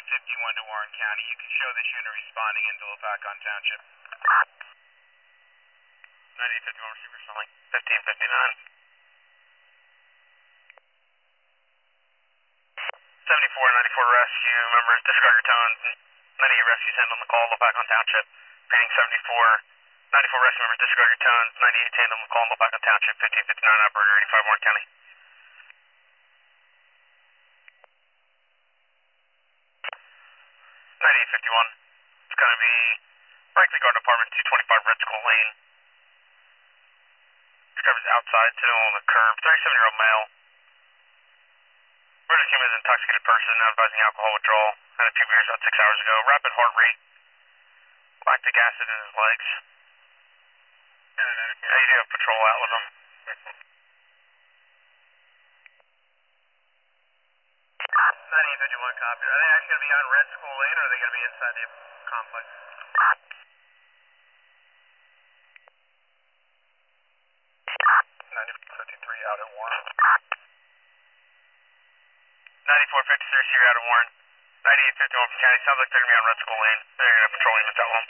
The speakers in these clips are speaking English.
1551 to Warren County. You can show this unit responding into Lopakon Township. 9851 receiver, something 1559. 7494 rescue, members disregard your tones. 98 rescue send on the call, Lopakon Township. Reading 94 rescue members disregard your tones. 98 send on the call, Lopakon Township. 1559 operator, 85 Warren County. 9851. It's going to be Franklin Garden Apartment 225 Red School Lane. This covers outside, sitting on the curb. 37-year-old male. Emergency came as an intoxicated person, not advising alcohol withdrawal. Had a few beers about 6 hours ago. Rapid heart rate. Lactic acid in his legs. Yeah, you do have patrol out with him. 9851 copy. Are they actually going to be on Red School Lane, or are they going to be inside the complex? 9453 out at Warren. 9453, so you're out at Warren. 9851 from County. Sounds like they're going to be on Red School Lane. They're going to have patrol units out with them.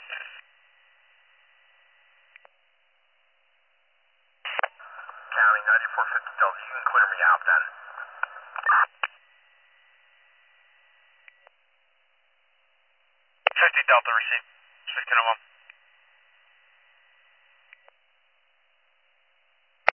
County, 9450 Delta. You can clear me out then. 50 Delta receive. 1601.